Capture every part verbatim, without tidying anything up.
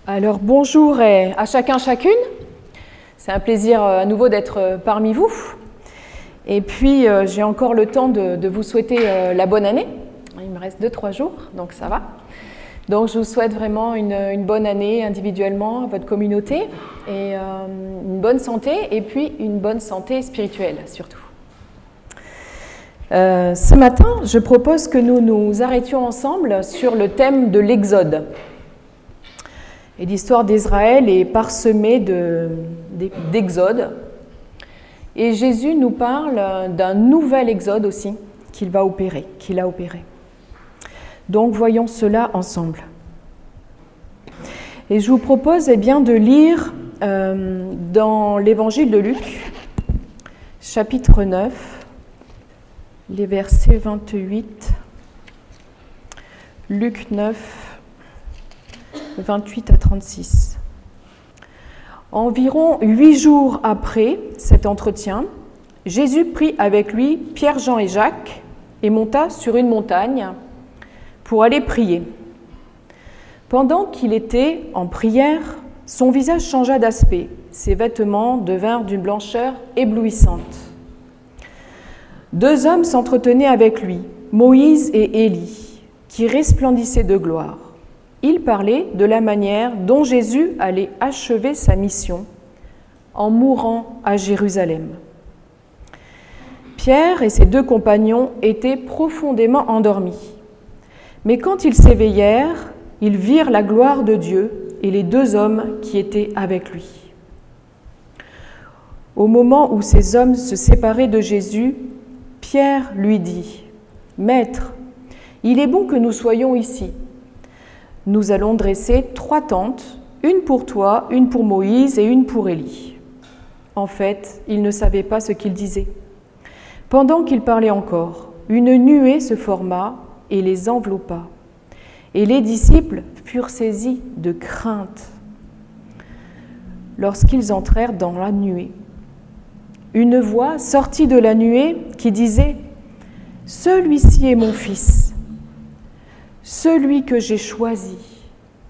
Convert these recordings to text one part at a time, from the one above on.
Alors bonjour et à chacun, chacune. C'est un plaisir à nouveau d'être parmi vous. Et puis euh, j'ai encore le temps de, de vous souhaiter euh, la bonne année. Il me reste deux trois jours, donc ça va. Donc je vous souhaite vraiment une, une bonne année individuellement à votre communauté et euh, une bonne santé et puis une bonne santé spirituelle surtout. Euh, ce matin, je propose que nous nous arrêtions ensemble sur le thème de l'Exode. Et l'histoire d'Israël est parsemée de, d'exodes. Et Jésus nous parle d'un nouvel exode aussi qu'il va opérer, qu'il a opéré. Donc voyons cela ensemble. Et je vous propose eh bien, de lire euh, dans l'évangile de Luc, chapitre neuf, les versets vingt-huit, Luc neuf, vingt-huit à trente-six. Environ huit jours après cet entretien, Jésus prit avec lui Pierre, Jean et Jacques et monta sur une montagne pour aller prier. Pendant qu'il était en prière, son visage changea d'aspect, ses vêtements devinrent d'une blancheur éblouissante. Deux hommes s'entretenaient avec lui, Moïse et Élie, qui resplendissaient de gloire. Ils parlaient de la manière dont Jésus allait achever sa mission en mourant à Jérusalem. Pierre et ses deux compagnons étaient profondément endormis. Mais quand ils s'éveillèrent, ils virent la gloire de Dieu et les deux hommes qui étaient avec lui. Au moment où ces hommes se séparaient de Jésus, Pierre lui dit : « Maître, il est bon que nous soyons ici. Nous allons dresser trois tentes, une pour toi, une pour Moïse et une pour Élie. » En fait, ils ne savaient pas ce qu'il disait. Pendant qu'il parlait encore, une nuée se forma et les enveloppa. Et les disciples furent saisis de crainte lorsqu'ils entrèrent dans la nuée. Une voix sortit de la nuée qui disait : « Celui-ci est mon fils, celui que j'ai choisi, écoutez-le. »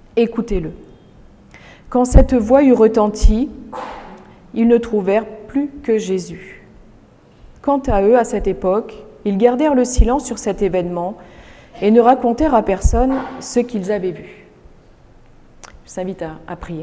Quand cette voix eut retenti, ils ne trouvèrent plus que Jésus. Quant à eux, à cette époque, ils gardèrent le silence sur cet événement et ne racontèrent à personne ce qu'ils avaient vu. Je vous invite à, à prier.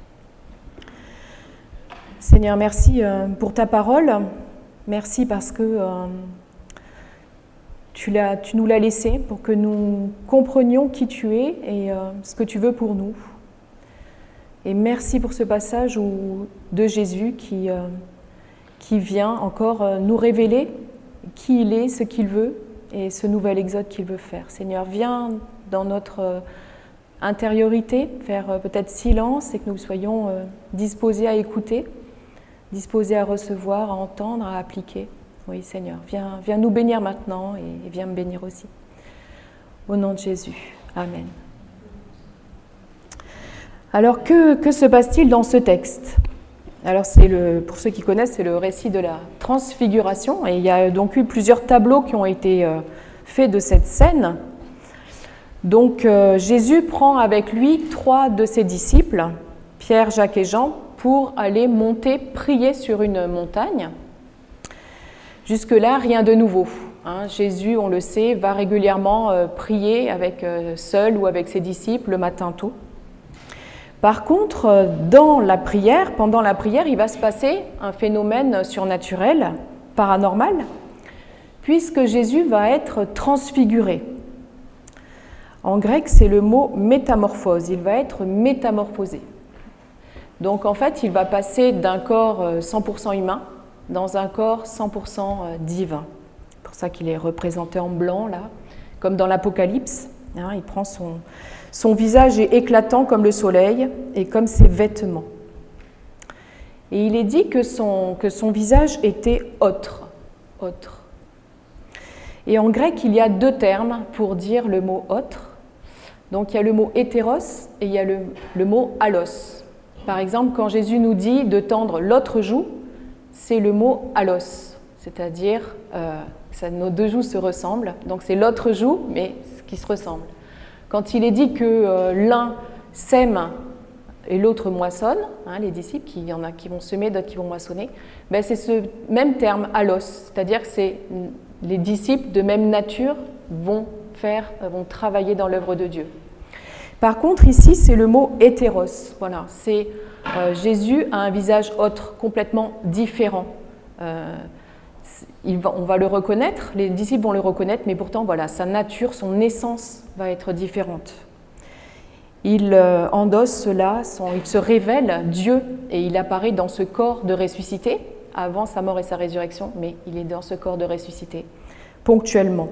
Seigneur, merci pour ta parole. Merci parce que euh, tu, l'as, tu nous l'as laissée pour que nous comprenions qui tu es et euh, ce que tu veux pour nous. Et merci pour ce passage où, de Jésus qui, euh, qui vient encore euh, nous révéler qui il est, ce qu'il veut et ce nouvel exode qu'il veut faire. Seigneur, viens dans notre euh, intériorité, faire euh, peut-être silence et que nous soyons euh, disposés à écouter, disposés à recevoir, à entendre, à appliquer. Oui, Seigneur, viens, viens nous bénir maintenant et, et viens me bénir aussi. Au nom de Jésus. Amen. Alors, que, que se passe-t-il dans ce texte ? Alors, c'est le, pour ceux qui connaissent, c'est le récit de la transfiguration. Et il y a donc eu plusieurs tableaux qui ont été euh, faits de cette scène. Donc, euh, Jésus prend avec lui trois de ses disciples, Pierre, Jacques et Jean, pour aller monter, prier sur une montagne. Jusque-là, rien de nouveau. Hein. Jésus, on le sait, va régulièrement euh, prier avec, euh, seul ou avec ses disciples le matin tôt. Par contre, dans la prière, pendant la prière, il va se passer un phénomène surnaturel, paranormal, puisque Jésus va être transfiguré. En grec, c'est le mot métamorphose, il va être métamorphosé. Donc en fait, il va passer d'un corps cent pour cent humain dans un corps cent pour cent divin. C'est pour ça qu'il est représenté en blanc, là, comme dans l'Apocalypse. Hein, il prend son... Son visage est éclatant comme le soleil et comme ses vêtements. Et il est dit que son, que son visage était autre, autre. Et en grec, il y a deux termes pour dire le mot autre. Donc il y a le mot hétéros et il y a le, le mot allos. Par exemple, quand Jésus nous dit de tendre l'autre joue, c'est le mot allos, c'est-à-dire euh, ça, nos deux joues se ressemblent. Donc c'est l'autre joue, mais qui se ressemble. Quand il est dit que euh, l'un sème et l'autre moissonne, hein, les disciples, il y en a qui vont semer, d'autres qui vont moissonner, ben c'est ce même terme, alos, c'est-à-dire que c'est les disciples de même nature vont faire, vont travailler dans l'œuvre de Dieu. Par contre, ici, c'est le mot hétéros. Voilà, c'est euh, Jésus a un visage autre, complètement différent. Euh, il va, on va le reconnaître, les disciples vont le reconnaître, mais pourtant, voilà, sa nature, son essence va être différente. Il euh, endosse cela, son, il se révèle Dieu, et il apparaît dans ce corps de ressuscité, avant sa mort et sa résurrection, mais il est dans ce corps de ressuscité, ponctuellement.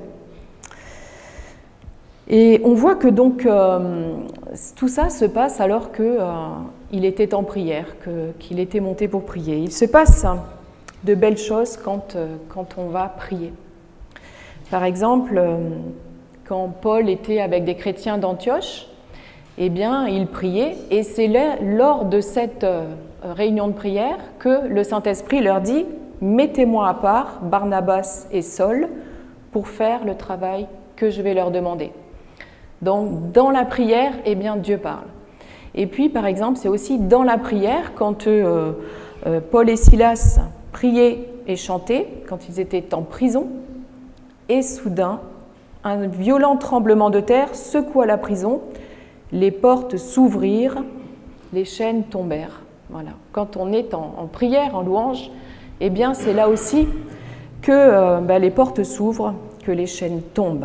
Et on voit que donc euh, tout ça se passe alors qu'il euh, était en prière, que, qu'il était monté pour prier. Il se passe de belles choses quand, euh, quand on va prier. Par exemple, euh, quand Paul était avec des chrétiens d'Antioche, eh bien, il priait, et c'est là, lors de cette euh, réunion de prière que le Saint-Esprit leur dit « Mettez-moi à part Barnabas et Saul pour faire le travail que je vais leur demander ». Donc, dans la prière, eh bien, Dieu parle. Et puis, par exemple, c'est aussi dans la prière, quand euh, euh, Paul et Silas priaient et chantaient, quand ils étaient en prison, et soudain, un violent tremblement de terre secoua la prison, les portes s'ouvrirent, les chaînes tombèrent. Voilà. Quand on est en, en prière, en louange, eh bien, c'est là aussi que euh, ben, les portes s'ouvrent, que les chaînes tombent.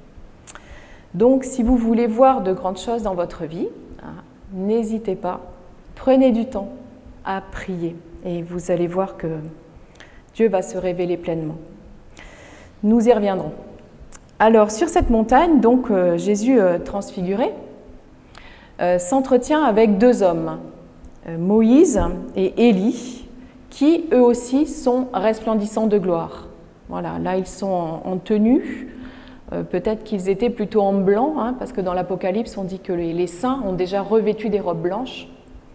Donc, si vous voulez voir de grandes choses dans votre vie, hein, n'hésitez pas, prenez du temps à prier et vous allez voir que Dieu va se révéler pleinement. Nous y reviendrons. Alors, sur cette montagne, donc euh, Jésus euh, transfiguré euh, s'entretient avec deux hommes, euh, Moïse et Élie, qui eux aussi sont resplendissants de gloire. Voilà, là ils sont en, en tenue. Euh, peut-être qu'ils étaient plutôt en blanc, hein, parce que dans l'Apocalypse, on dit que les, les saints ont déjà revêtu des robes blanches.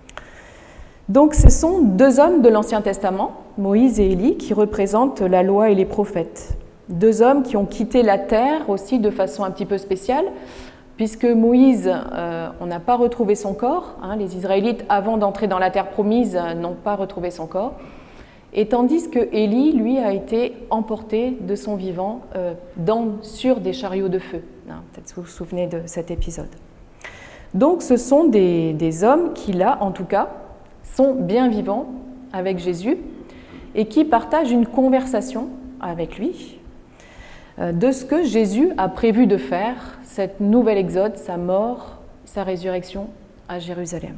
Donc, ce sont deux hommes de l'Ancien Testament, Moïse et Élie, qui représentent la loi et les prophètes. Deux hommes qui ont quitté la terre aussi de façon un petit peu spéciale, puisque Moïse, euh, on n'a pas retrouvé son corps. Hein, les Israélites, avant d'entrer dans la terre promise, euh, n'ont pas retrouvé son corps. Et tandis que Élie, lui, a été emporté de son vivant euh, dans, sur des chariots de feu. Hein, peut-être que vous vous souvenez de cet épisode. Donc, ce sont des, des hommes qui, là, en tout cas, sont bien vivants avec Jésus et qui partagent une conversation avec lui euh, de ce que Jésus a prévu de faire, cette nouvelle exode, sa mort, sa résurrection à Jérusalem.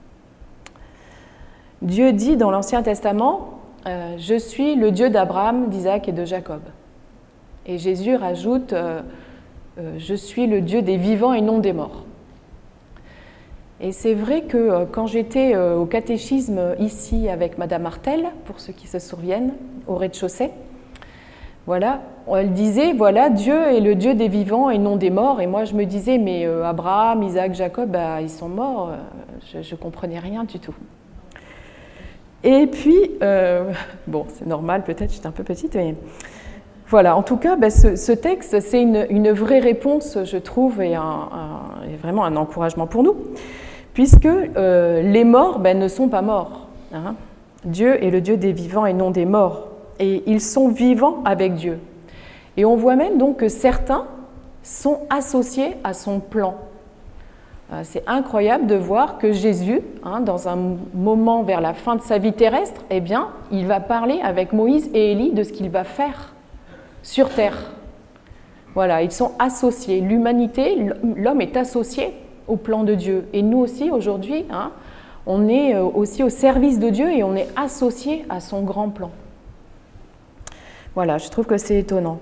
Dieu dit dans l'Ancien Testament, Euh, « Je suis le Dieu d'Abraham, d'Isaac et de Jacob ». Et Jésus rajoute euh, euh, « Je suis le Dieu des vivants et non des morts ». Et c'est vrai que euh, quand j'étais euh, au catéchisme ici avec Madame Martel, pour ceux qui se souviennent, au rez-de-chaussée, voilà, elle disait « Voilà, Dieu est le Dieu des vivants et non des morts ». Et moi je me disais « Mais euh, Abraham, Isaac, Jacob, bah, ils sont morts, je ne comprenais rien du tout ». Et puis, euh, bon, c'est normal, peut-être, j'étais un peu petite, mais voilà, en tout cas, ben, ce, ce texte, c'est une, une vraie réponse, je trouve, et, un, un, et vraiment un encouragement pour nous, puisque euh, les morts ben, ne sont pas morts. Hein. Dieu est le Dieu des vivants et non des morts, et ils sont vivants avec Dieu. Et on voit même donc que certains sont associés à son plan. C'est incroyable de voir que Jésus, hein, dans un moment vers la fin de sa vie terrestre, eh bien, il va parler avec Moïse et Élie de ce qu'il va faire sur terre. Voilà, ils sont associés. L'humanité, l'homme est associé au plan de Dieu. Et nous aussi, aujourd'hui, hein, on est aussi au service de Dieu et on est associé à son grand plan. Voilà, je trouve que c'est étonnant.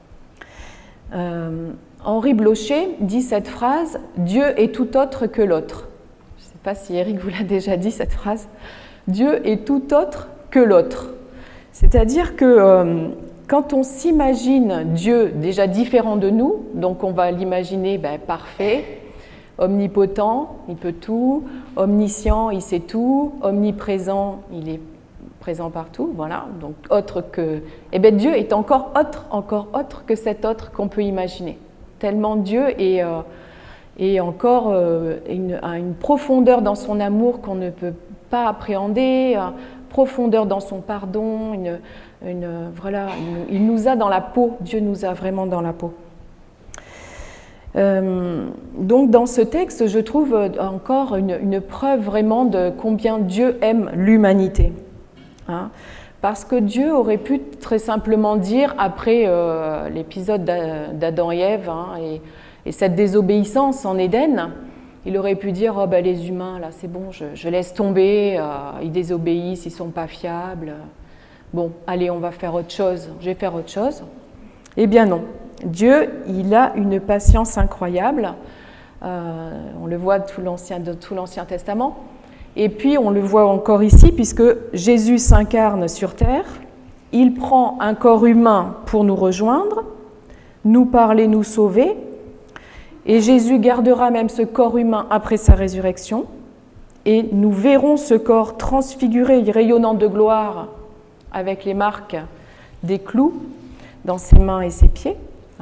Euh, Henri Blocher dit cette phrase « Dieu est tout autre que l'autre ». Je ne sais pas si Eric vous l'a déjà dit, cette phrase. « Dieu est tout autre que l'autre ». C'est-à-dire que euh, quand on s'imagine Dieu déjà différent de nous, donc on va l'imaginer ben, parfait, omnipotent, il peut tout, omniscient, il sait tout, omniprésent, il est présent partout, voilà, donc autre que... Eh bien Dieu est encore autre, encore autre que cet autre qu'on peut imaginer. Tellement Dieu est, euh, et encore euh, une, une profondeur dans son amour qu'on ne peut pas appréhender, une profondeur dans son pardon, une, une, voilà, une, il nous a dans la peau, Dieu nous a vraiment dans la peau. Euh, donc dans ce texte, je trouve encore une, une preuve vraiment de combien Dieu aime l'humanité. Hein, parce que Dieu aurait pu très simplement dire, après euh, l'épisode d'Adam et Ève hein, et, et cette désobéissance en Éden, il aurait pu dire oh, ben, les humains, là c'est bon, je, je laisse tomber, euh, ils désobéissent, ils ne sont pas fiables. Bon, allez, on va faire autre chose, je vais faire autre chose. Eh bien non. Dieu, il a une patience incroyable, euh, on le voit de tout l'Ancien, de tout l'Ancien Testament, et puis on le voit encore ici, puisque Jésus s'incarne sur terre, il prend un corps humain pour nous rejoindre, nous parler, nous sauver, et Jésus gardera même ce corps humain après sa résurrection, et nous verrons ce corps transfiguré, rayonnant de gloire, avec les marques des clous dans ses mains et ses pieds.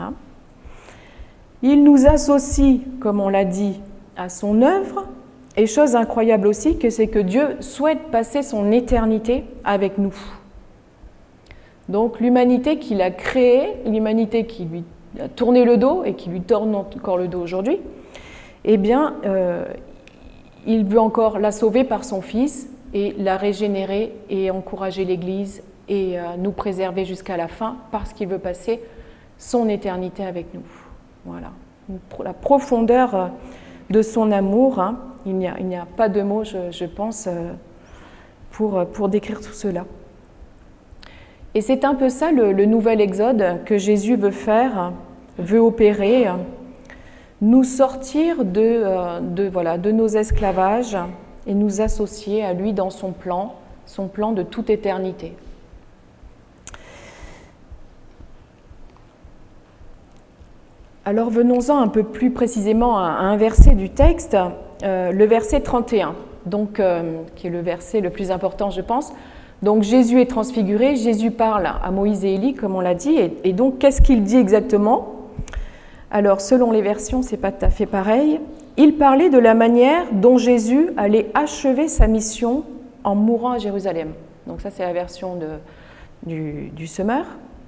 Il nous associe, comme on l'a dit, à son œuvre, et chose incroyable aussi, que c'est que Dieu souhaite passer son éternité avec nous. Donc l'humanité qu'il a créée, l'humanité qui lui a tourné le dos et qui lui tourne encore le dos aujourd'hui, eh bien, euh, il veut encore la sauver par son Fils et la régénérer et encourager l'Église et euh, nous préserver jusqu'à la fin parce qu'il veut passer son éternité avec nous. Voilà. La profondeur de son amour, hein. il n'y a, il n'y a pas de mots, je, je pense, pour, pour décrire tout cela. Et c'est un peu ça le, le nouvel exode que Jésus veut faire, veut opérer, nous sortir de, de, voilà, de nos esclavages et nous associer à lui dans son plan, son plan de toute éternité. Alors venons-en un peu plus précisément à un verset du texte, euh, le verset trente et un, donc, euh, qui est le verset le plus important je pense. Donc Jésus est transfiguré, Jésus parle à Moïse et Élie comme on l'a dit, et, et donc qu'est-ce qu'il dit exactement? Alors selon les versions c'est pas tout à fait pareil. Il parlait de la manière dont Jésus allait achever sa mission en mourant à Jérusalem. Donc ça c'est la version de, du, du Semeur.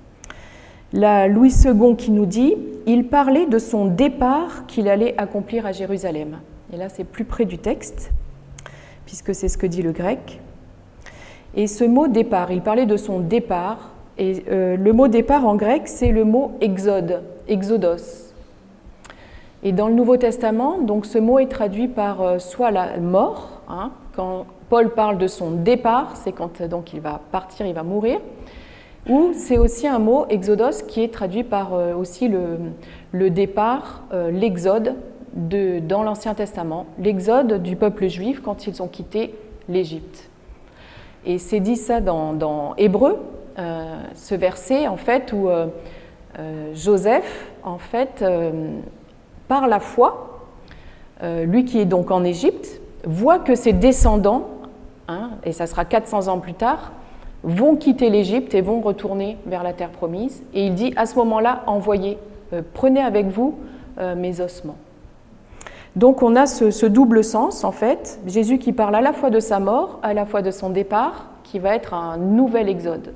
La Louis second qui nous dit « Il parlait de son départ qu'il allait accomplir à Jérusalem ». Et là, c'est plus près du texte, puisque c'est ce que dit le grec. Et ce mot « départ », il parlait de son départ, et euh, le mot « départ » en grec, c'est le mot « exode », « exodos ». Et dans le Nouveau Testament, donc, ce mot est traduit par euh, soit la mort, hein, quand Paul parle de son départ, c'est quand donc, il va partir, il va mourir, ou c'est aussi un mot, exodos, qui est traduit par euh, aussi le, le départ, euh, l'exode de, dans l'Ancien Testament, l'exode du peuple juif quand ils ont quitté l'Égypte. Et c'est dit ça dans, dans Hébreu, euh, ce verset en fait où euh, euh, Joseph, en fait, euh, par la foi, euh, lui qui est donc en Égypte, voit que ses descendants, hein, et ça sera quatre cents ans plus tard, vont quitter l'Égypte et vont retourner vers la terre promise. Et il dit, à ce moment-là, envoyez, euh, prenez avec vous euh, mes ossements. Donc on a ce, ce double sens, en fait, Jésus qui parle à la fois de sa mort, à la fois de son départ, qui va être un nouvel exode.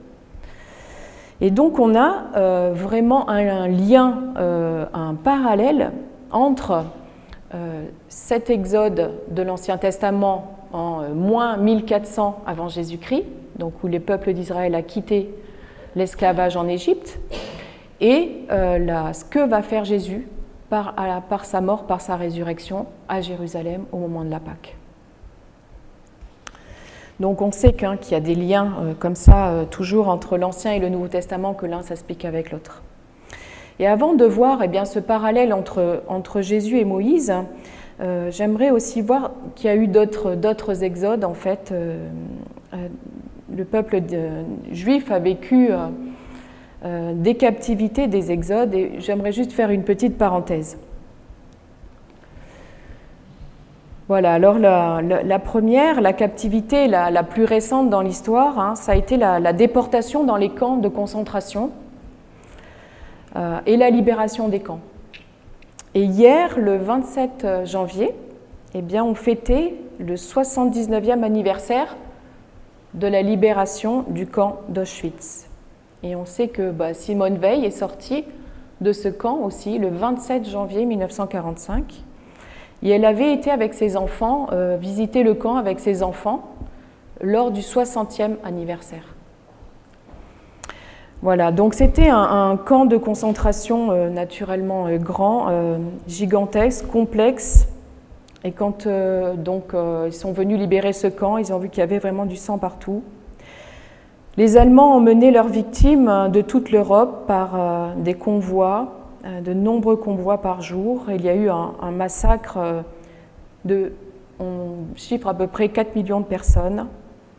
Et donc on a euh, vraiment un, un lien, euh, un parallèle entre euh, cet exode de l'Ancien Testament en euh, moins mille quatre cents avant Jésus-Christ, donc où les peuples d'Israël a quitté l'esclavage en Égypte, et euh, la, ce que va faire Jésus par, à, par sa mort, par sa résurrection à Jérusalem au moment de la Pâque. Donc on sait qu'un, qu'il y a des liens euh, comme ça, euh, toujours entre l'Ancien et le Nouveau Testament, que l'un s'explique avec l'autre. Et avant de voir eh bien, ce parallèle entre, entre Jésus et Moïse, euh, j'aimerais aussi voir qu'il y a eu d'autres, d'autres exodes, en fait. Euh, euh, le peuple de, juif a vécu euh, euh, des captivités, des exodes, et j'aimerais juste faire une petite parenthèse. Voilà, alors la, la, la première, la captivité la, la plus récente dans l'histoire, hein, ça a été la, la déportation dans les camps de concentration euh, et la libération des camps. Et hier, le vingt-sept janvier, eh bien, on fêtait le soixante-dix-neuvième anniversaire de la libération du camp d'Auschwitz. Et on sait que bah, Simone Veil est sortie de ce camp aussi le vingt-sept janvier mille neuf cent quarante-cinq. Et elle avait été avec ses enfants, euh, visiter le camp avec ses enfants lors du soixantième anniversaire. Voilà, donc c'était un, un camp de concentration euh, naturellement euh, grand, euh, gigantesque, complexe. Et quand euh, donc, euh, ils sont venus libérer ce camp, ils ont vu qu'il y avait vraiment du sang partout. Les Allemands ont mené leurs victimes de toute l'Europe par euh, des convois, euh, de nombreux convois par jour. Il y a eu un, un massacre euh, de, on chiffre à peu près quatre millions de personnes.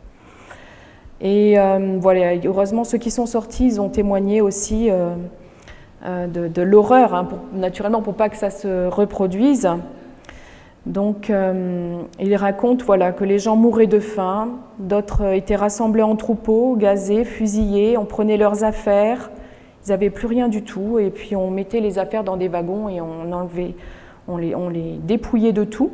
Et euh, voilà, heureusement, ceux qui sont sortis, ils ont témoigné aussi euh, euh, de, de l'horreur, hein, pour, naturellement pour pas que ça se reproduise. Donc, euh, il raconte voilà, que les gens mouraient de faim, d'autres étaient rassemblés en troupeaux, gazés, fusillés, on prenait leurs affaires, ils n'avaient plus rien du tout, et puis on mettait les affaires dans des wagons et on enlevait, on les, on les dépouillait de tout.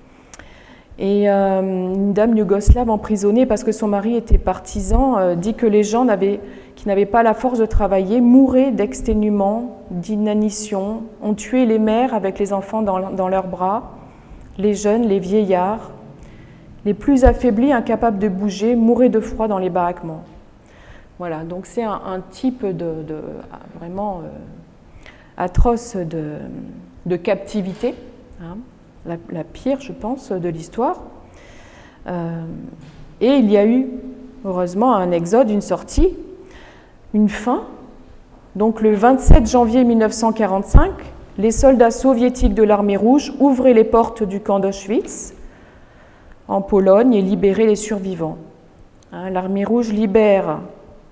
Et euh, une dame yougoslave emprisonnée parce que son mari était partisan euh, dit que les gens n'avaient, qui n'avaient pas la force de travailler mouraient d'exténuement, d'inanition, ont tué les mères avec les enfants dans, dans leurs bras, les jeunes, les vieillards, les plus affaiblis, incapables de bouger, mouraient de froid dans les baraquements. Voilà, donc c'est un, un type de, de vraiment euh, atroce de, de captivité, hein, la, la pire, je pense, de l'histoire. Euh, et il y a eu, heureusement, un exode, une sortie, une fin. Donc le vingt-sept janvier mille neuf cent quarante-cinq, les soldats soviétiques de l'armée rouge ouvraient les portes du camp d'Auschwitz en Pologne et libéraient les survivants. Hein, l'armée rouge libère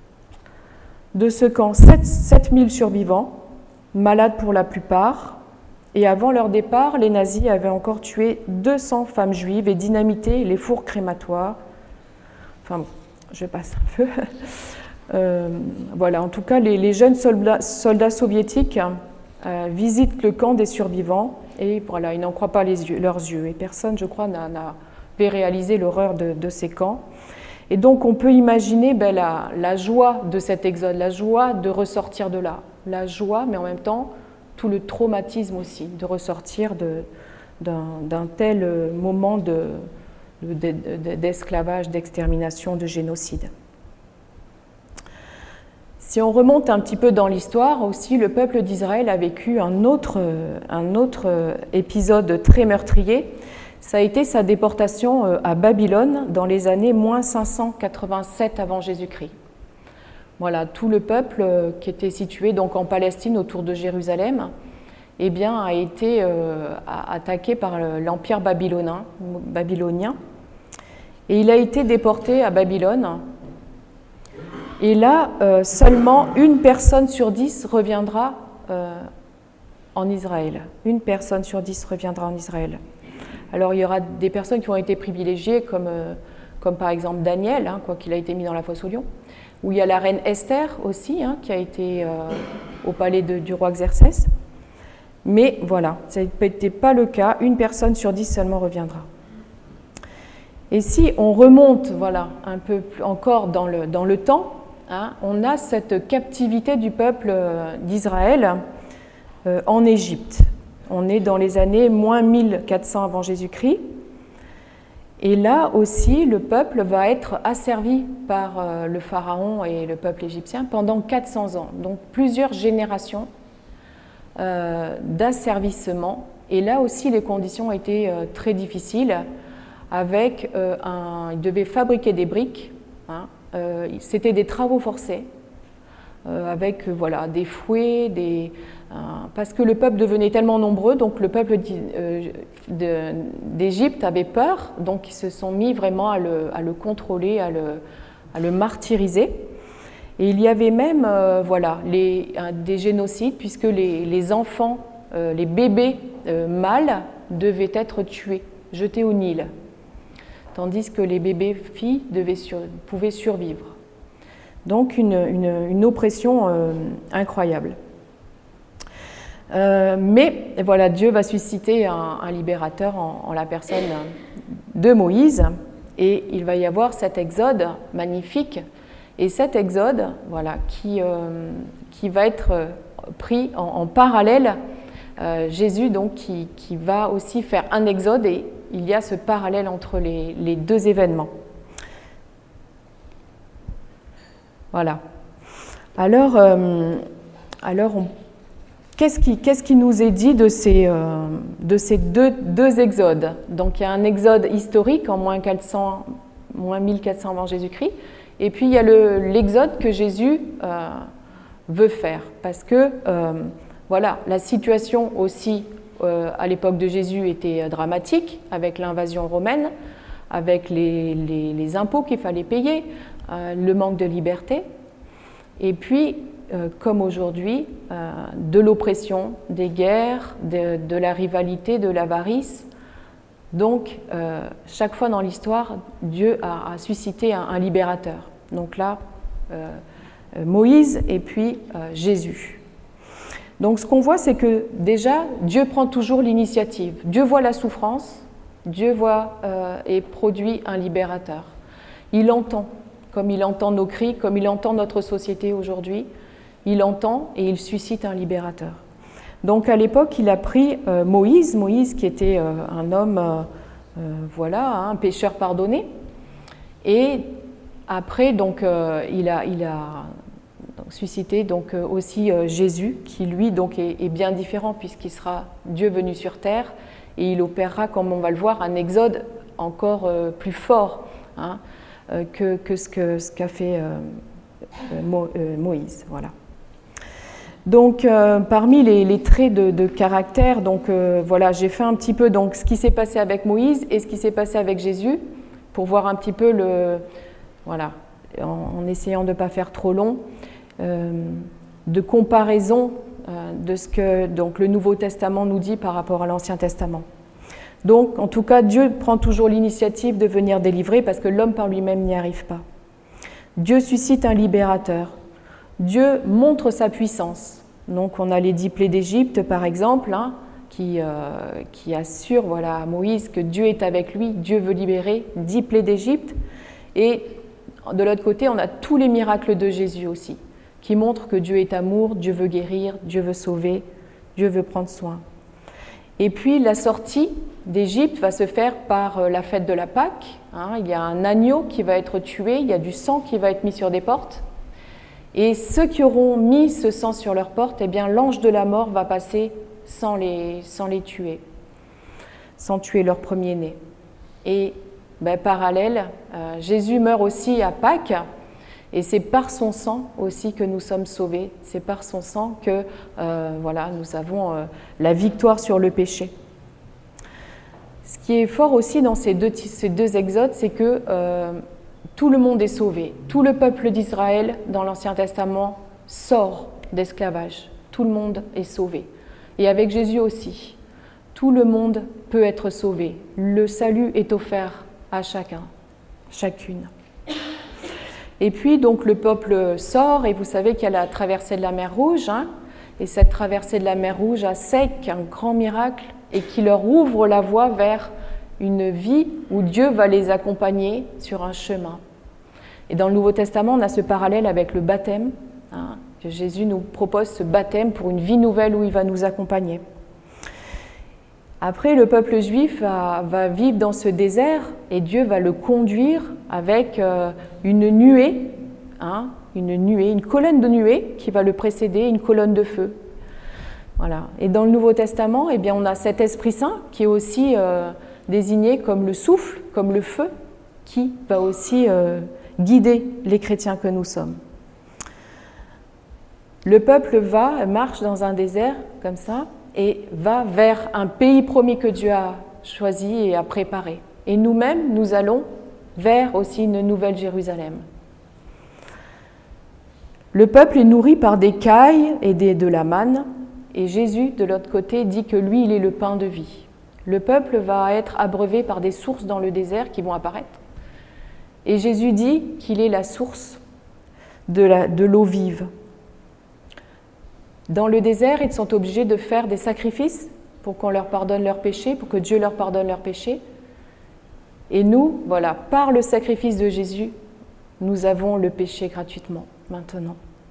de ce camp sept mille survivants, malades pour la plupart, et avant leur départ, les nazis avaient encore tué deux cents femmes juives et dynamité les fours crématoires. Enfin, bon, je passe un peu. Euh, voilà, en tout cas, les, les jeunes soldats, soldats soviétiques Euh, visitent le camp des survivants et voilà, ils n'en croient pas les yeux, leurs yeux. Et personne, je crois, n'a, n'a réalisé l'horreur de, de ces camps. Et donc, on peut imaginer ben, la, la joie de cet exode, la joie de ressortir de là. La joie, mais en même temps, tout le traumatisme aussi, de ressortir de, d'un, d'un tel moment de, de, de, d'esclavage, d'extermination, de génocide. Si on remonte un petit peu dans l'histoire aussi, le peuple d'Israël a vécu un autre, un autre épisode très meurtrier. Ça a été sa déportation à Babylone dans les années moins cinq cent quatre-vingt-sept avant Jésus-Christ. Voilà, tout le peuple qui était situé donc en Palestine autour de Jérusalem, eh bien, a été euh, attaqué par l'empire babylonien, babylonien. Et il a été déporté à Babylone. Et là, euh, seulement une personne sur dix reviendra euh, en Israël. Une personne sur dix reviendra en Israël. Alors, il y aura des personnes qui ont été privilégiées, comme, euh, comme par exemple Daniel, hein, quoi qu'il a été mis dans la fosse aux lions, où il y a la reine Esther aussi, hein, qui a été euh, au palais de, du roi Xerxès. Mais voilà, ça n'était pas le cas. Une personne sur dix seulement reviendra. Et si on remonte, voilà, un peu plus encore dans le, dans le temps, hein, on a cette captivité du peuple d'Israël euh, en Égypte. On est dans les années moins mille quatre cents avant Jésus-Christ. Et là aussi, le peuple va être asservi par euh, le pharaon et le peuple égyptien pendant quatre cents ans. Donc plusieurs générations euh, d'asservissement. Et là aussi, les conditions étaient euh, très difficiles. Avec euh, un, ils devaient fabriquer des briques, hein, euh, c'était des travaux forcés, euh, avec euh, voilà, des fouets, des, euh, parce que le peuple devenait tellement nombreux, donc le peuple d'Égypte avait peur, donc ils se sont mis vraiment à le, à le contrôler, à le, à le martyriser. Et il y avait même euh, voilà, les, euh, des génocides, puisque les, les enfants, euh, les bébés euh, mâles devaient être tués, jetés au Nil, tandis que les bébés filles devaient sur, pouvaient survivre. Donc une, une, une oppression euh, incroyable. Euh, mais voilà, Dieu va susciter un, un libérateur en, en la personne de Moïse, et il va y avoir cet exode magnifique. Et cet exode, voilà, qui, euh, qui va être pris en, en parallèle, euh, Jésus donc qui, qui va aussi faire un exode, et il y a ce parallèle entre les, les deux événements. Voilà. Alors, euh, alors on Qu'est-ce qui, qu'est-ce qui nous est dit de ces, euh, de ces deux, deux exodes? Donc il y a un exode historique en moins, quatre cents, moins mille quatre cents avant Jésus-Christ, et puis il y a le, l'exode que Jésus euh, veut faire, parce que euh, voilà, la situation aussi euh, à l'époque de Jésus était dramatique, avec l'invasion romaine, avec les, les, les impôts qu'il fallait payer, euh, le manque de liberté, et puis Euh, comme aujourd'hui, euh, de l'oppression, des guerres, de, de la rivalité, de l'avarice. Donc, euh, chaque fois dans l'histoire, Dieu a, a suscité un, un libérateur. Donc là, euh, Moïse et puis euh, Jésus. Donc, ce qu'on voit, c'est que déjà, Dieu prend toujours l'initiative. Dieu voit la souffrance, Dieu voit euh, et produit un libérateur. Il entend, comme il entend nos cris, comme il entend notre société aujourd'hui. Il entend et il suscite un libérateur. Donc à l'époque, il a pris euh, Moïse, Moïse qui était euh, un homme, euh, euh, voilà, hein, un pécheur pardonné. Et après, donc, euh, il a, il a donc, suscité donc, euh, aussi euh, Jésus, qui lui donc, est, est bien différent puisqu'il sera Dieu venu sur terre et il opérera, comme on va le voir, un exode encore euh, plus fort hein, euh, que, que ce, que, ce qu'a fait euh, euh, Mo, euh, Moïse. Voilà. Donc, euh, parmi les, les traits de, de caractère, donc euh, voilà, j'ai fait un petit peu donc ce qui s'est passé avec Moïse et ce qui s'est passé avec Jésus, pour voir un petit peu le, voilà, en, en essayant de ne pas faire trop long, euh, de comparaison euh, de ce que donc le Nouveau Testament nous dit par rapport à l'Ancien Testament. Donc, en tout cas, Dieu prend toujours l'initiative de venir délivrer parce que l'homme par lui-même n'y arrive pas. Dieu suscite un libérateur. Dieu montre sa puissance. Donc on a les dix plaies d'Égypte, par exemple, hein, qui, euh, qui assurent voilà, à Moïse que Dieu est avec lui, Dieu veut libérer, dix plaies d'Égypte. Et de l'autre côté, on a tous les miracles de Jésus aussi, qui montrent que Dieu est amour, Dieu veut guérir, Dieu veut sauver, Dieu veut prendre soin. Et puis la sortie d'Égypte va se faire par la fête de la Pâque. Hein, il y a un agneau qui va être tué, il y a du sang qui va être mis sur des portes. Et ceux qui auront mis ce sang sur leurs portes, eh bien, l'ange de la mort va passer sans les, sans les tuer, sans tuer leur premier-né. Et ben, parallèle, euh, Jésus meurt aussi à Pâques, et c'est par son sang aussi que nous sommes sauvés. C'est par son sang que euh, voilà, nous avons euh, la victoire sur le péché. Ce qui est fort aussi dans ces deux, ces deux exodes, c'est que euh, tout le monde est sauvé. Tout le peuple d'Israël, dans l'Ancien Testament, sort d'esclavage. Tout le monde est sauvé. Et avec Jésus aussi, tout le monde peut être sauvé. Le salut est offert à chacun, chacune. Et puis, donc, le peuple sort, et vous savez qu'il y a la traversée de la mer Rouge, hein, et cette traversée de la mer Rouge a sec, un grand miracle, et qui leur ouvre la voie vers une vie où Dieu va les accompagner sur un chemin. Et dans le Nouveau Testament, on a ce parallèle avec le baptême. Hein, que Jésus nous propose ce baptême pour une vie nouvelle où il va nous accompagner. Après, le peuple juif va, va vivre dans ce désert et Dieu va le conduire avec euh, une nuée, hein, une nuée, une colonne de nuée qui va le précéder, une colonne de feu. Voilà. Et dans le Nouveau Testament, eh bien, on a cet Esprit Saint qui est aussi euh, désigné comme le souffle, comme le feu, qui va aussi euh, guider les chrétiens que nous sommes. Le peuple va, marche dans un désert comme ça et va vers un pays promis que Dieu a choisi et a préparé. Et nous-mêmes, nous allons vers aussi une nouvelle Jérusalem. Le peuple est nourri par des cailles et des, de la manne, et Jésus, de l'autre côté, dit que lui, il est le pain de vie. Le peuple va être abreuvé par des sources dans le désert qui vont apparaître. Et Jésus dit qu'il est la source de, la, de l'eau vive. Dans le désert, ils sont obligés de faire des sacrifices pour qu'on leur pardonne leurs péchés, pour que Dieu leur pardonne leurs péchés. Et nous, voilà, par le sacrifice de Jésus, nous avons le péché gratuitement, maintenant.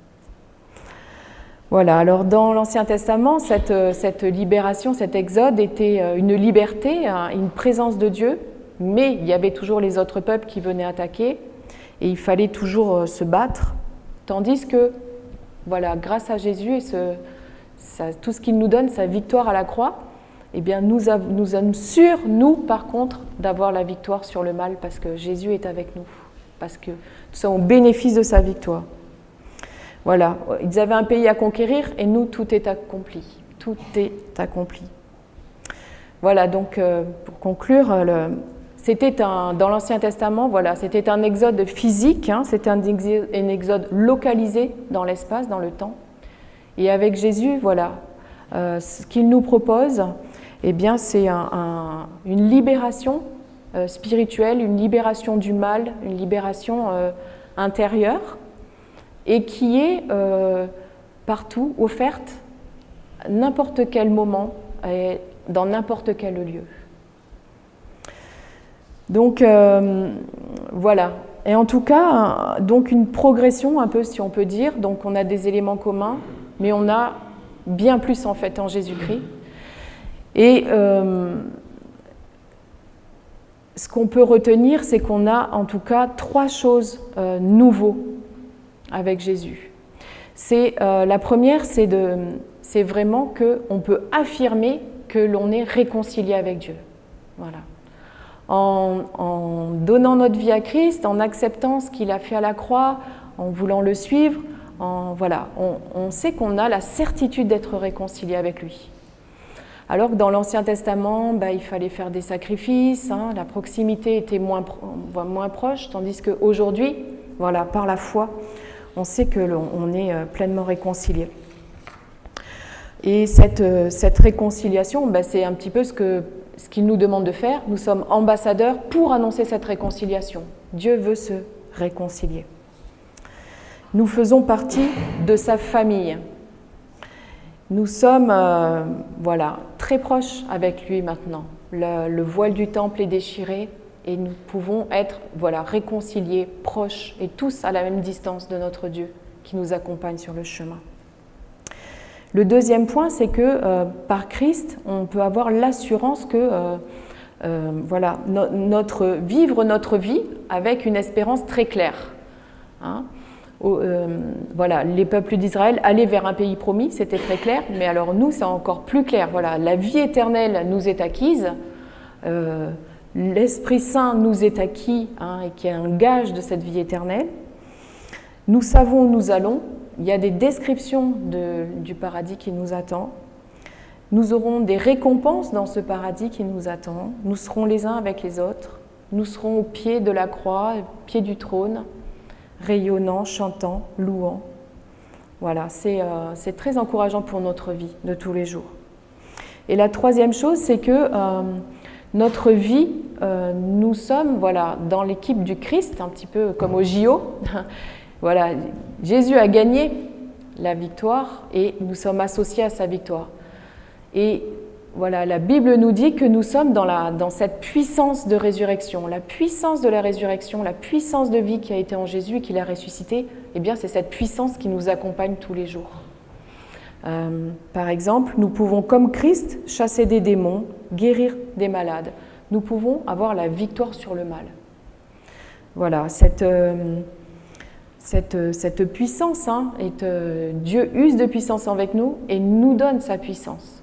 Voilà, alors dans l'Ancien Testament, cette, cette libération, cet exode était une liberté, une présence de Dieu, mais il y avait toujours les autres peuples qui venaient attaquer et il fallait toujours se battre, tandis que, voilà, grâce à Jésus et ce, ça, tout ce qu'il nous donne, sa victoire à la croix, eh bien nous, av- nous sommes sûrs, nous, par contre, d'avoir la victoire sur le mal parce que Jésus est avec nous, parce que nous sommes au bénéfice de sa victoire. Voilà, ils avaient un pays à conquérir et nous, tout est accompli. Tout est accompli. Voilà, donc euh, pour conclure, le, c'était un, dans l'Ancien Testament, voilà, c'était un exode physique, hein, c'était un, un exode localisé dans l'espace, dans le temps. Et avec Jésus, voilà, euh, ce qu'il nous propose, eh bien, c'est un, un, une libération euh, spirituelle, une libération du mal, une libération euh, intérieure, et qui est euh, partout offerte à n'importe quel moment et dans n'importe quel lieu. Donc euh, voilà, et en tout cas, donc une progression un peu si on peut dire, donc on a des éléments communs, mais on a bien plus en fait en Jésus-Christ. Et euh, ce qu'on peut retenir, c'est qu'on a en tout cas trois choses euh, nouveaux avec Jésus. C'est, euh, la première, c'est, de, c'est vraiment qu'on peut affirmer que l'on est réconcilié avec Dieu. Voilà. En, en donnant notre vie à Christ, en acceptant ce qu'il a fait à la croix, en voulant le suivre, en, voilà, on, on sait qu'on a la certitude d'être réconcilié avec lui. Alors que dans l'Ancien Testament, bah, il fallait faire des sacrifices, hein, la proximité était moins, moins proche, tandis qu'aujourd'hui, voilà, par la foi, on sait que l'on est pleinement réconcilié. Et cette, cette réconciliation, bah, c'est un petit peu ce, que, ce qu'il nous demande de faire. Nous sommes ambassadeurs pour annoncer cette réconciliation. Dieu veut se réconcilier. Nous faisons partie de sa famille. Nous sommes euh, voilà, très proches avec lui maintenant. Le, le voile du temple est déchiré. Et nous pouvons être voilà, réconciliés, proches et tous à la même distance de notre Dieu qui nous accompagne sur le chemin. Le deuxième point, c'est que euh, par Christ, on peut avoir l'assurance que euh, euh, voilà, no- notre, vivre notre vie avec une espérance très claire. Hein. Au, euh, voilà, les peuples d'Israël allaient vers un pays promis, c'était très clair, mais alors nous, c'est encore plus clair. Voilà, la vie éternelle nous est acquise. Euh, L'Esprit Saint nous est acquis, hein, et qui est un gage de cette vie éternelle. Nous savons où nous allons. Il y a des descriptions de, du paradis qui nous attend. Nous aurons des récompenses dans ce paradis qui nous attend. Nous serons les uns avec les autres. Nous serons au pied de la croix, au pied du trône, rayonnant, chantant, louant. Voilà, c'est, euh, c'est très encourageant pour notre vie de tous les jours. Et la troisième chose, c'est que euh, notre vie, euh, nous sommes voilà, dans l'équipe du Christ, un petit peu comme au J O. Voilà, Jésus a gagné la victoire et nous sommes associés à sa victoire. Et voilà, la Bible nous dit que nous sommes dans, la, dans cette puissance de résurrection. La puissance de la résurrection, la puissance de vie qui a été en Jésus et qui l'a ressuscité, eh bien, c'est cette puissance qui nous accompagne tous les jours. Euh, par exemple, nous pouvons, comme Christ, chasser des démons, guérir des malades. Nous pouvons avoir la victoire sur le mal. Voilà, cette, euh, cette, cette puissance, hein, est, euh, Dieu use de puissance avec nous et nous donne sa puissance.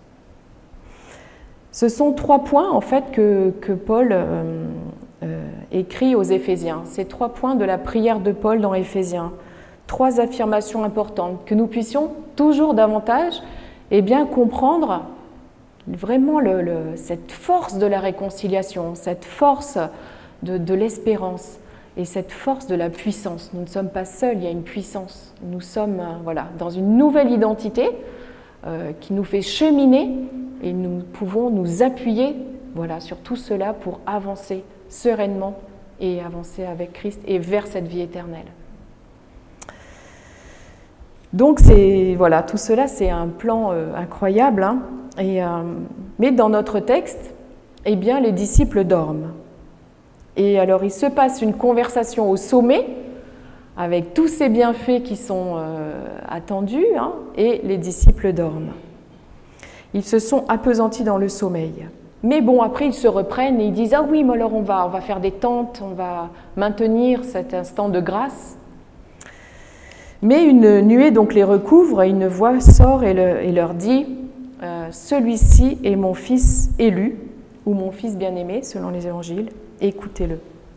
Ce sont trois points, en fait, que, que Paul euh, euh, écrit aux Éphésiens. Ces trois points de la prière de Paul dans Éphésiens. Trois affirmations importantes, que nous puissions toujours davantage eh bien, comprendre vraiment le, le, cette force de la réconciliation, cette force de, de l'espérance et cette force de la puissance. Nous ne sommes pas seuls, il y a une puissance. Nous sommes euh, voilà, dans une nouvelle identité euh, qui nous fait cheminer et nous pouvons nous appuyer voilà, sur tout cela pour avancer sereinement et avancer avec Christ et vers cette vie éternelle. Donc, c'est, voilà, tout cela, c'est un plan euh, incroyable. Hein, et, euh, mais dans notre texte, eh bien, les disciples dorment. Et alors, il se passe une conversation au sommet, avec tous ces bienfaits qui sont euh, attendus, hein, et les disciples dorment. Ils se sont appesantis dans le sommeil. Mais bon, après, ils se reprennent et ils disent « Ah oui, mais alors on va, on va faire des tentes, on va maintenir cet instant de grâce. » Mais une nuée donc les recouvre et une voix sort et, le, et leur dit euh, « Celui-ci est mon fils élu, ou mon fils bien-aimé, selon les évangiles, écoutez-le. »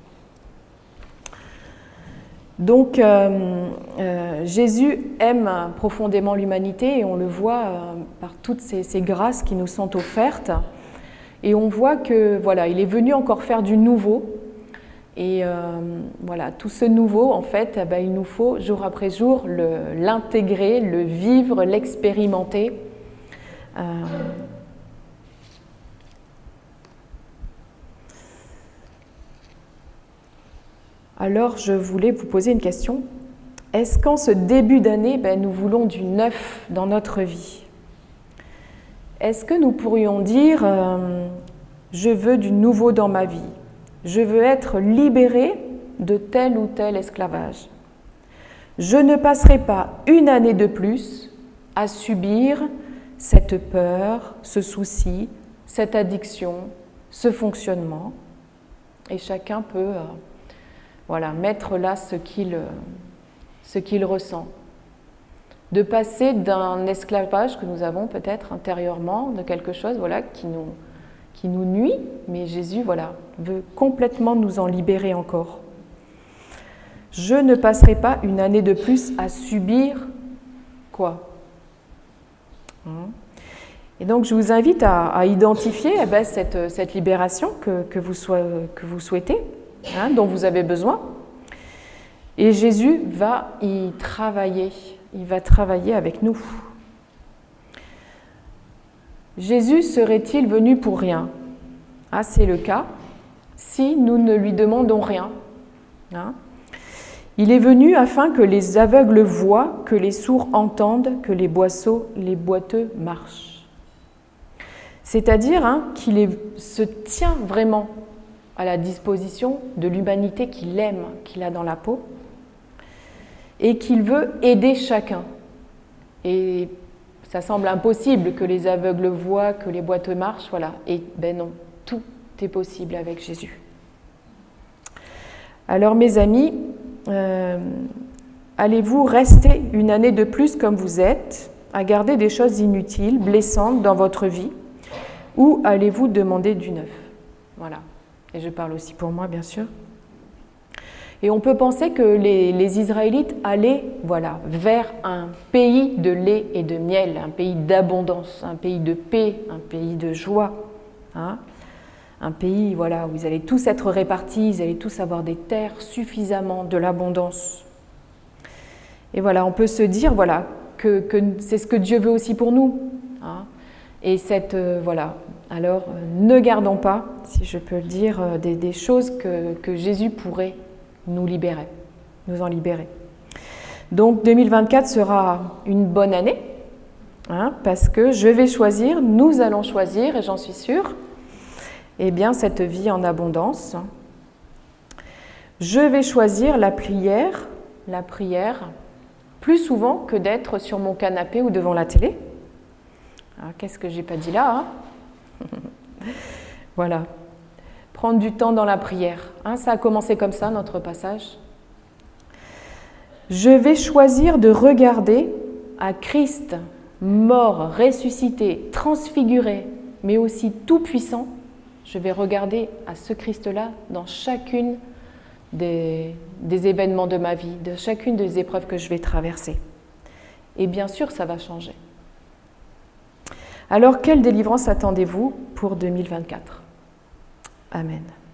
Donc, euh, euh, Jésus aime profondément l'humanité et on le voit euh, par toutes ces, ces grâces qui nous sont offertes. Et on voit que voilà, il est venu encore faire du nouveau. Et euh, voilà, tout ce nouveau, en fait, eh ben, il nous faut jour après jour le, l'intégrer, le vivre, l'expérimenter. Euh, Alors, je voulais vous poser une question. Est-ce qu'en ce début d'année, ben, nous voulons du neuf dans notre vie? Est-ce que nous pourrions dire euh, « Je veux du nouveau dans ma vie. Je veux être libéré de tel ou tel esclavage. Je ne passerai pas une année de plus à subir cette peur, ce souci, cette addiction, ce fonctionnement. » Et chacun peut... Euh, Voilà, mettre là ce qu'il, ce qu'il ressent. De passer d'un esclavage que nous avons peut-être intérieurement, de quelque chose voilà, qui, nous, qui nous nuit, mais Jésus voilà, veut complètement nous en libérer encore. Je ne passerai pas une année de plus à subir quoi ? Et donc je vous invite à, à identifier eh ben, cette, cette libération que, que, vous, so, que vous souhaitez. Hein, dont vous avez besoin. Et Jésus va y travailler. Il va travailler avec nous. Jésus serait-il venu pour rien? Ah, c'est le cas si nous ne lui demandons rien. Hein? Il est venu afin que les aveugles voient, que les sourds entendent, que les boisseaux, les boiteux marchent. C'est-à-dire hein, qu'il est, se tient vraiment à la disposition de l'humanité qu'il aime, qu'il a dans la peau, et qu'il veut aider chacun. Et ça semble impossible que les aveugles voient, que les boiteux marchent, voilà. Et ben non, tout est possible avec Jésus. Alors mes amis, euh, allez-vous rester une année de plus comme vous êtes, à garder des choses inutiles, blessantes dans votre vie, ou allez-vous demander du neuf? Voilà. Et je parle aussi pour moi, bien sûr. Et on peut penser que les, les Israélites allaient voilà, vers un pays de lait et de miel, un pays d'abondance, un pays de paix, un pays de joie. Hein, un pays voilà, où ils allaient tous être répartis, ils allaient tous avoir des terres suffisamment, de l'abondance. Et voilà, on peut se dire voilà, que, que c'est ce que Dieu veut aussi pour nous. Hein, et cette, euh, voilà, alors euh, ne gardons pas, si je peux le dire, euh, des, des choses que, que Jésus pourrait nous libérer, nous en libérer. Donc deux mille vingt-quatre sera une bonne année, hein, parce que je vais choisir, nous allons choisir, et j'en suis sûre, eh bien, cette vie en abondance. Je vais choisir la prière, la prière, plus souvent que d'être sur mon canapé ou devant la télé. Alors, qu'est-ce que j'ai pas dit là, hein? Voilà. Prendre du temps dans la prière. Hein, ça a commencé comme ça, notre passage. Je vais choisir de regarder à Christ, mort, ressuscité, transfiguré, mais aussi tout-puissant. Je vais regarder à ce Christ-là dans chacune des, des événements de ma vie, de chacune des épreuves que je vais traverser. Et bien sûr, ça va changer. Alors, quelle délivrance attendez-vous pour deux mille vingt-quatre ? Amen.